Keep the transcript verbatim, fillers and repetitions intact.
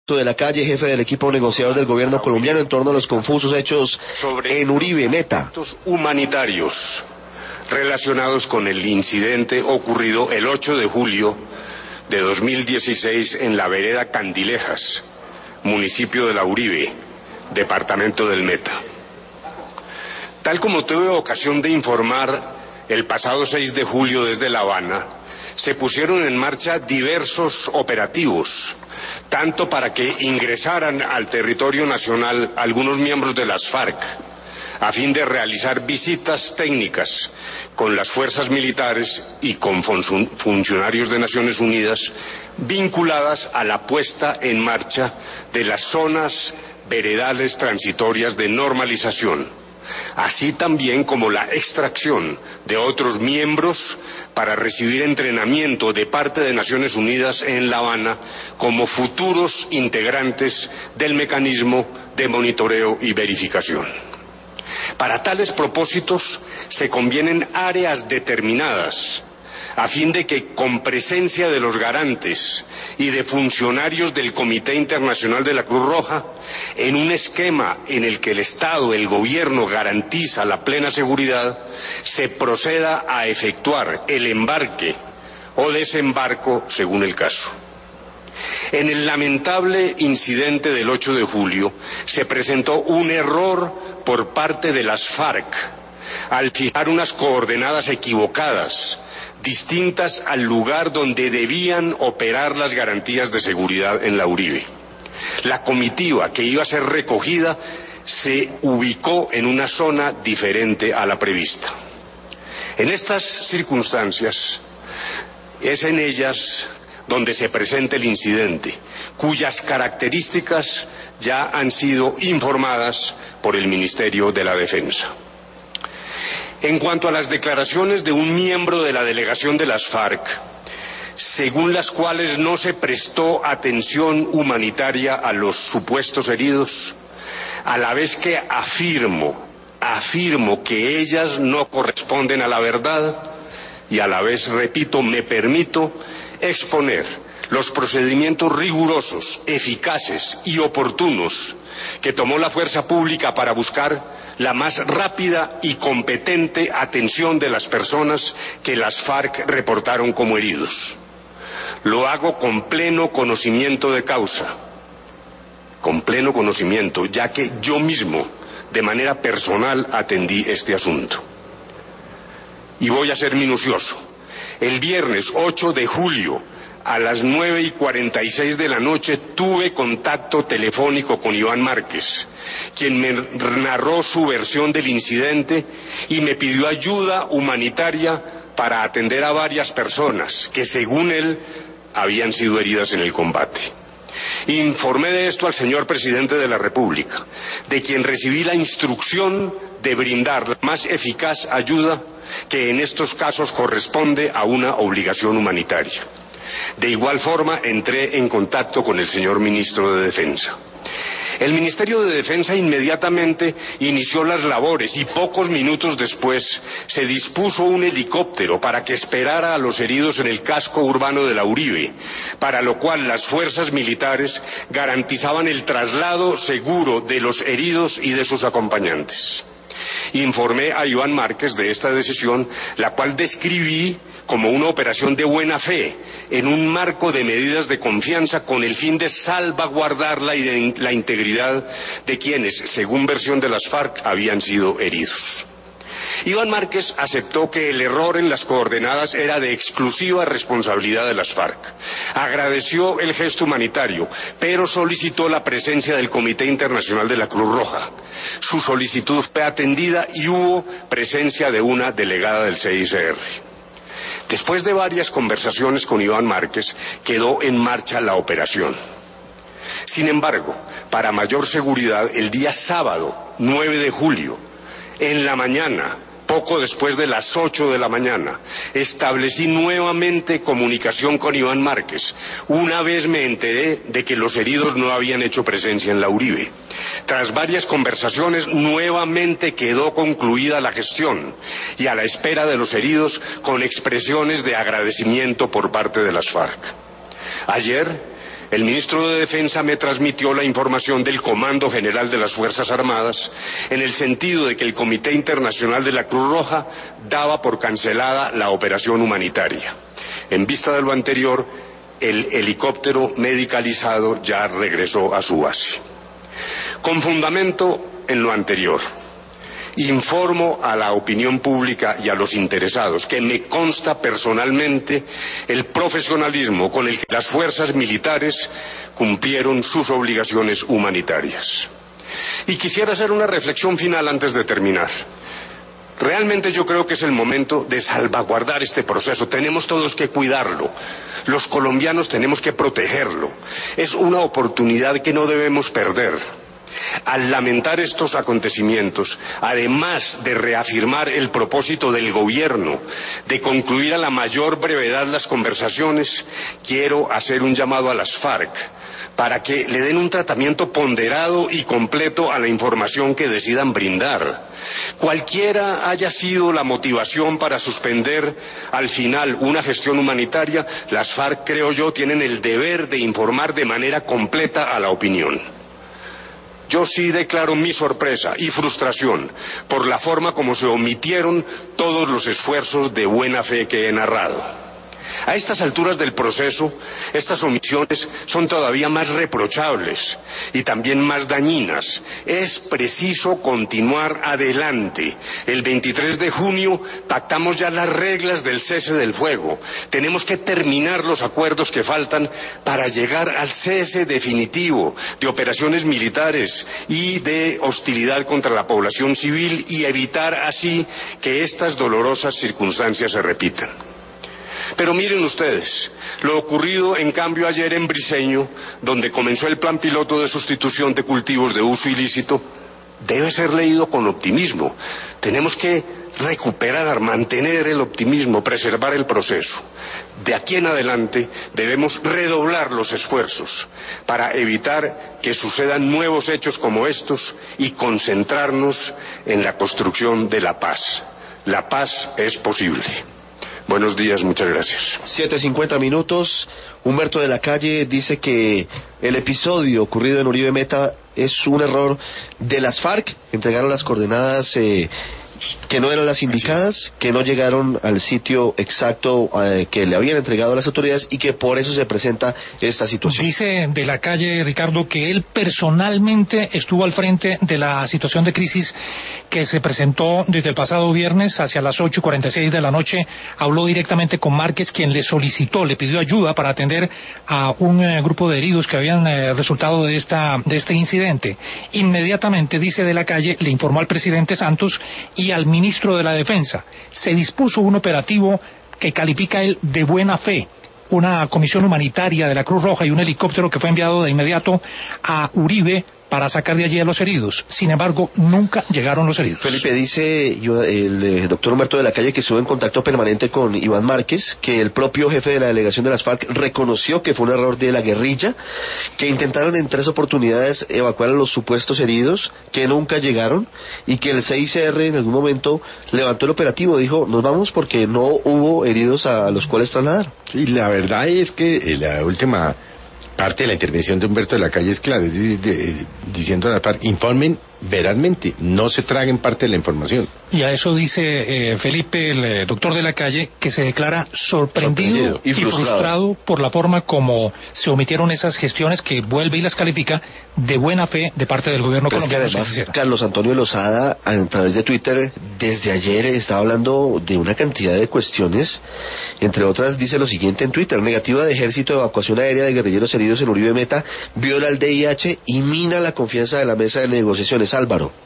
de la Calle, jefe del equipo negociador del gobierno colombiano en torno a los confusos hechos sobre en Uribe Meta. Humanitarios relacionados con el incidente ocurrido el ocho de julio de dos mil dieciséis en la vereda Candilejas, municipio de La Uribe, departamento del Meta. Tal como tuve ocasión de informar el pasado seis de julio desde La Habana, se pusieron en marcha diversos operativos, tanto para que ingresaran al territorio nacional algunos miembros de las FARC, a fin de realizar visitas técnicas con las fuerzas militares y con funcionarios de Naciones Unidas vinculadas a la puesta en marcha de las zonas veredales transitorias de normalización, así también como la extracción de otros miembros para recibir entrenamiento de parte de Naciones Unidas en La Habana como futuros integrantes del mecanismo de monitoreo y verificación. Para tales propósitos se convienen áreas determinadas a fin de que, con presencia de los garantes y de funcionarios del Comité Internacional de la Cruz Roja, en un esquema en el que el Estado, el gobierno, garantiza la plena seguridad, se proceda a efectuar el embarque o desembarco según el caso. En el lamentable incidente del ocho de julio se presentó un error por parte de las FARC al fijar unas coordenadas equivocadas, distintas al lugar donde debían operar las garantías de seguridad en La Uribe. La comitiva que iba a ser recogida se ubicó en una zona diferente a la prevista. En estas circunstancias, es en ellas donde se presenta el incidente, cuyas características ya han sido informadas por el Ministerio de la Defensa. En cuanto a las declaraciones de un miembro de la delegación de las FARC, según las cuales no se prestó atención humanitaria a los supuestos heridos, a la vez que afirmo, afirmo que ellas no corresponden a la verdad, y a la vez, repito, me permito exponer los procedimientos rigurosos, eficaces y oportunos que tomó la fuerza pública para buscar la más rápida y competente atención de las personas que las FARC reportaron como heridos. Lo hago con pleno conocimiento de causa, con pleno conocimiento, ya que yo mismo, de manera personal, atendí este asunto. Y voy a ser minucioso. El viernes ocho de julio, a las nueve y cuarenta y seis de la noche, tuve contacto telefónico con Iván Márquez, quien me narró su versión del incidente y me pidió ayuda humanitaria para atender a varias personas que, según él, habían sido heridas en el combate. Informé de esto al señor presidente de la República, de quien recibí la instrucción de brindar la más eficaz ayuda que en estos casos corresponde a una obligación humanitaria. De igual forma, entré en contacto con el señor ministro de Defensa. El Ministerio de Defensa inmediatamente inició las labores y pocos minutos después se dispuso un helicóptero para que esperara a los heridos en el casco urbano de La Uribe, para lo cual las fuerzas militares garantizaban el traslado seguro de los heridos y de sus acompañantes. Informé a Iván Márquez de esta decisión, la cual describí como una operación de buena fe, en un marco de medidas de confianza con el fin de salvaguardar la, la integridad de quienes, según versión de las FARC, habían sido heridos. Iván Márquez aceptó que el error en las coordenadas era de exclusiva responsabilidad de las FARC. Agradeció el gesto humanitario, pero solicitó la presencia del Comité Internacional de la Cruz Roja. Su solicitud fue atendida y hubo presencia de una delegada del C I C R. Después de varias conversaciones con Iván Márquez, quedó en marcha la operación. Sin embargo, para mayor seguridad, el día sábado, nueve de julio, en la mañana, poco después de las ocho de la mañana, establecí nuevamente comunicación con Iván Márquez. Una vez me enteré de que los heridos no habían hecho presencia en La Uribe. Tras varias conversaciones, nuevamente quedó concluida la gestión y a la espera de los heridos con expresiones de agradecimiento por parte de las FARC. Ayer el ministro de Defensa me transmitió la información del Comando General de las Fuerzas Armadas en el sentido de que el Comité Internacional de la Cruz Roja daba por cancelada la operación humanitaria. En vista de lo anterior, el helicóptero medicalizado ya regresó a su base. Con fundamento en lo anterior, informo a la opinión pública y a los interesados que me consta personalmente el profesionalismo con el que las fuerzas militares cumplieron sus obligaciones humanitarias. Y quisiera hacer una reflexión final antes de terminar. Realmente yo creo que es el momento de salvaguardar este proceso. Tenemos todos que cuidarlo. Los colombianos tenemos que protegerlo. Es una oportunidad que no debemos perder. Al lamentar estos acontecimientos, además de reafirmar el propósito del gobierno de concluir a la mayor brevedad las conversaciones, quiero hacer un llamado a las FARC para que le den un tratamiento ponderado y completo a la información que decidan brindar. Cualquiera haya sido la motivación para suspender al final una gestión humanitaria, las FARC, creo yo, tienen el deber de informar de manera completa a la opinión. Yo sí declaro mi sorpresa y frustración por la forma como se omitieron todos los esfuerzos de buena fe que he narrado. A estas alturas del proceso, estas omisiones son todavía más reprochables y también más dañinas. Es preciso continuar adelante. El veintitrés de junio pactamos ya las reglas del cese del fuego. Tenemos que terminar los acuerdos que faltan para llegar al cese definitivo de operaciones militares y de hostilidad contra la población civil y evitar así que estas dolorosas circunstancias se repitan. Pero miren ustedes, lo ocurrido en cambio ayer en Briceño, donde comenzó el plan piloto de sustitución de cultivos de uso ilícito, debe ser leído con optimismo. Tenemos que recuperar, mantener el optimismo, preservar el proceso. De aquí en adelante debemos redoblar los esfuerzos para evitar que sucedan nuevos hechos como estos y concentrarnos en la construcción de la paz. La paz es posible. Buenos días, muchas gracias. siete cincuenta minutos. Humberto de la Calle dice que el episodio ocurrido en Uribe Meta es un error de las FARC. Entregaron las coordenadas eh, que no eran las indicadas, que no llegaron al sitio exacto eh, que le habían entregado a las autoridades y que por eso se presenta esta situación. Dice de la Calle, Ricardo, que él personalmente estuvo al frente de la situación de crisis que se presentó desde el pasado viernes hacia las ocho y cuarenta y seis de la noche. Habló directamente con Márquez, quien le solicitó, le pidió ayuda para atender a un eh, grupo de heridos que habían eh, resultado de esta de este incidente. Inmediatamente, dice de la Calle, le informó al presidente Santos y al ministro de la Defensa. Se dispuso un operativo que califica él de buena fe, una comisión humanitaria de la Cruz Roja y un helicóptero que fue enviado de inmediato a Uribe para sacar de allí a los heridos. Sin embargo, nunca llegaron los heridos. Felipe, dice el, el doctor Humberto de la Calle que estuvo en contacto permanente con Iván Márquez, que el propio jefe de la delegación de las FARC reconoció que fue un error de la guerrilla, que intentaron en tres oportunidades evacuar a los supuestos heridos, que nunca llegaron, y que el C I C R en algún momento levantó el operativo, dijo, nos vamos porque no hubo heridos a, a los cuales trasladar. Sí, la verdad es que la última parte de la intervención de Humberto de la Calle es clara, es decir, de, de, diciendo a la FARC, informen verazmente, no se traguen parte de la información. Y a eso dice eh, Felipe, el eh, doctor de la Calle, que se declara sorprendido, sorprendido y, frustrado. y frustrado por la forma como se omitieron esas gestiones, que vuelve y las califica de buena fe de parte del gobierno colombiano. Es que además, Carlos Antonio Lozada, a través de Twitter, desde ayer estaba hablando de una cantidad de cuestiones, entre otras dice lo siguiente en Twitter: negativa de ejército de evacuación aérea de guerrilleros heridos en Uribe Meta, viola el D I H y mina la confianza de la mesa de negociaciones. Álvaro.